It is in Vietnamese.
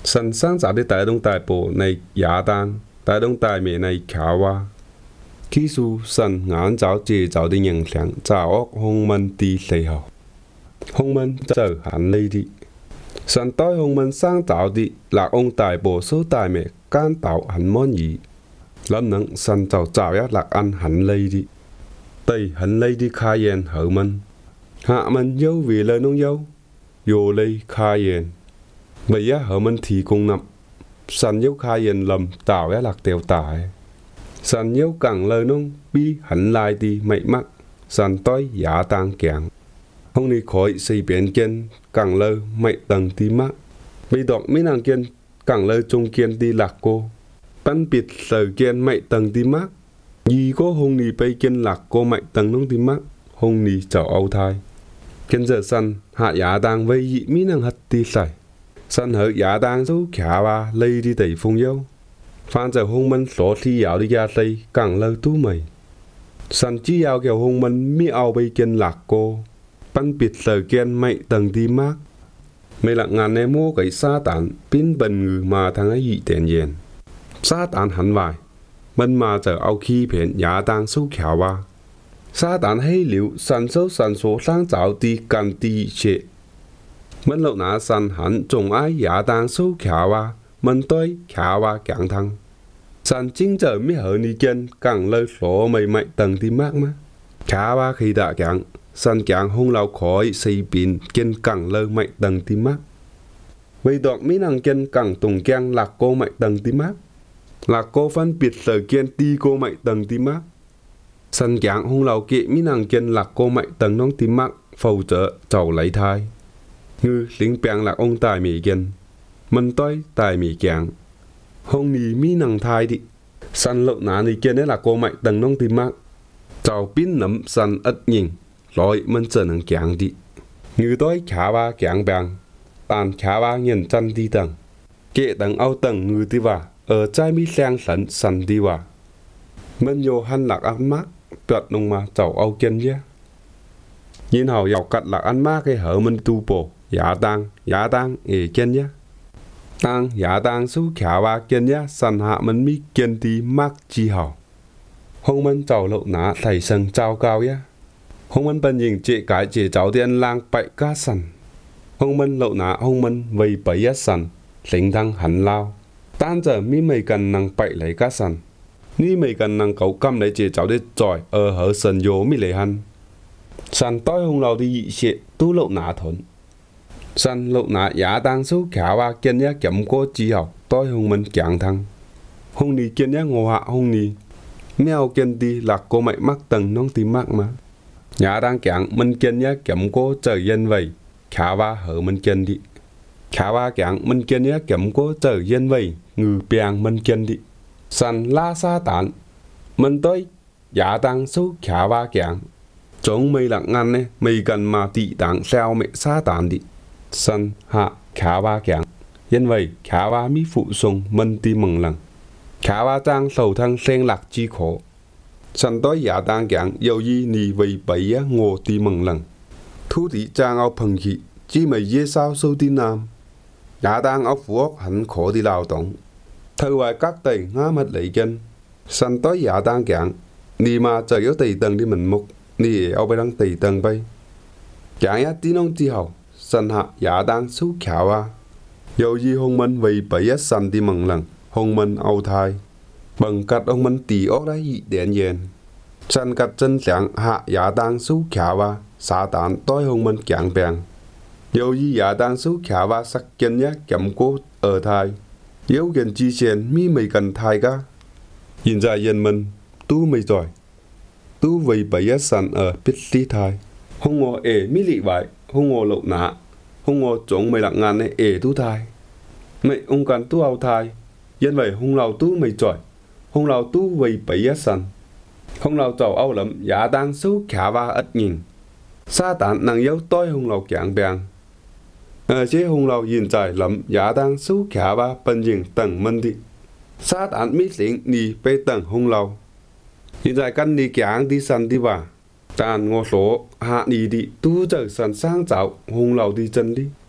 神生雜啲大東大部嚟亞當，大東大面嚟橋啊。其實神眼找借找啲影響，找惡空文啲時候，空文就很呢啲。神對空文生找啲立翁大部所大面間道很滿意，諗能神就找一立安很呢啲，對很呢啲開言後文，下文優為了農優，有利開言。為一後文提供立，神要開言lâm tạo一lạc tiêu tải.神要càng lời nông bi hẳn lại đi mệt mắt,神tối giả tăng kẹng. Không đi khỏi xây biến kiên càng lời mệt tầng đi mắt. Vì đọc mấy nàng kiên càng lời trung kiên đi lạc cô. Bắn biệt sở kiên mệt tầng đi mắt. Vì có không đi bay kiên lạc cô mệt tầng nông đi mắt, không đi cháu âu thai. Kiên giờ sân hạ giả tăng vây dị mấy nàng hất đi xảy. Sân hở giả tăng số khả ba lây đi tẩy phong dâu. Phan giờ hôn minh số thi dạo đi ra xây càng lâu tú mày. Sân chỉ dạo kèo hôn minh mi ao bây kiên lạc cô. Bắn biệt sở kiên mậy tầng đi mát. Mày lạc ngàn em mua cái xa tán pin bần ngư mà thằng ấy dị tiền dền. Xa tán hẳn vài. Mình mà giờ ao khi phèn giả tăng số khả ba. Xa tán hay liệu sân số sang giáo đi cần đi chế. Mình lộ nã sân hẳn trông ai giả tăng số khả ba. Mình tôi khả ba càng thăng. Sân chính giờ mới hở ni kiên càng lời số mày mày tầng đi mát mà. Khả ba khi đã càng, sân càng hông lâu khỏi xây biến kiên càng lời mày tầng đi mát. Vì đọc mấy nàng kiên càng tùng kiên lạc cô mày tầng đi mát. Lạc cô phân biệt sở kiên đi cô mày tầng đi mát. Sân càng hông lâu kệ mấy nàng kiên lạc cô mày tầng nông đi mát phầu trợ chầu lấy thai. Ngư lính bèng lạc ông tài mì kiên. Mình tôi tài mì càng. Hông nì mi năng thai đi. Sân lộ ná nì kia là cô mạnh tầng nông tìm mắc. Cháu pin nấm sân ất nhìn. Rồi mình trở năng càng đi. Như tôi khá ba càng bèng. Tàn khá ba nhìn chân đi tầng. Kệ tầng áo tầng ngư đi vào. Ở trái mi sang sân sân đi vào. Mình vô hăn lạc ăn mát. Tuyệt nông mà cháu áo kiên nhé. Nhìn hầu dọc cắt lạc ăn mát cái hở mình tu bổ. Giá tăng, ế kiên nhé. Tăng giả tăng số khả ba kiên nhé sân hạ mình mi kiên tí mắc chi hảo. Hông mình cháu lộ ná thầy sân trao cao nhé. Hông mình bần nhìn chế cái chế cháu tiên lang bậy cá sân. Hông mình lộ ná hông mình vây bấy á sân. Lính thăng hẳn lao. Tan giờ mi mày cần năng bậy lấy cá sân. Ni mày cần năng cấu căm lấy chế cháu đi tròi ở hở sân dô mi lấy hăn. Sân tối hông lao đi dị xệ tú lộ ná thốn. Sân lộ ná giả tăng số khả ba kiên nhé kém cô chi học tối hông mình càng thăng. Hông nì kiên nhé ngô hạ hông nì. Mèo kiên đi lạc cô mày mắc tầng nông tí mắc mà. Giả tăng càng mình kiên nhé kém cô trời dân vầy. Khả ba hở mình kiên đi. Khả ba càng mình kiên nhé kém cô trời dân vầy. Ngư bèng mình kiên đi. Sân la xa tán. Mình tối giả tăng số khả ba càng. Chúng mày lạc ngăn nè. Mày cần mà tị tảng sao mẹ xa tán đi. Sân hạ khả ba càng. Nhân vậy khả ba mi phụ sung mình ti mừng lần. Khả ba trang sầu thăng sen lạc chi khổ. Sân tối giả tăng càng dâu di nì vầy bấy á ngô ti mừng lần. Thu thị trang áo phăng khí. Chi mày dê sao sâu ti nam. Giả tăng áo phú ốc hẳn khổ ti lao tổng. Thời hoài các tầy ngá mất lấy chân. Sân tối giả tăng càng. Nì mà trời yếu tầy tầng đi mình mục. Nì áo bay đăng tầy tầng bay. Chẳng á tí nông chi hầu. Sân hạ giả tăng số khả ba. Dầu gì hông mình vì bấy á sân đi mừng lần. Hông mình âu thai. Bằng cắt ông mình tì ốc đáy dị đèn dền. Sân cắt chân sáng hạ giả tăng số khả ba. Xá tán tối hông mình càng bèng. Dầu gì giả tăng số khả ba sắc kiên nhé kém cô ở thai. Yếu kiên chi xên mi mày cần thai ca. Nhìn ra dân mình tu mày giỏi. Tu vì bấy á sân ở biết lý thai. Hông ngô ế mi lị vậy. Hông ngô lộ nạ. Hông ngô trống mày lặng ngàn này ế tu thai. Mày ông cần tu ao thai. Dân vậy hông lao tu mày trỏi. Hông lao tu vì bấy á sân. Hông lao trầu ao lắm giả tăng số khả ba ất nhìn. Xa tán năng yếu tối hông lao càng bèng. Chế hông lao nhìn dài lắm giả tăng số khả ba bần nhìn tầng mân đi. Xa tán mít lính nì bê tầng hông lao. Nhìn dài căn nì càng đi sân đi vào. Tàn ngô số hạ nì đi tu trở sẵn sang cháu hông lao đi chân đi.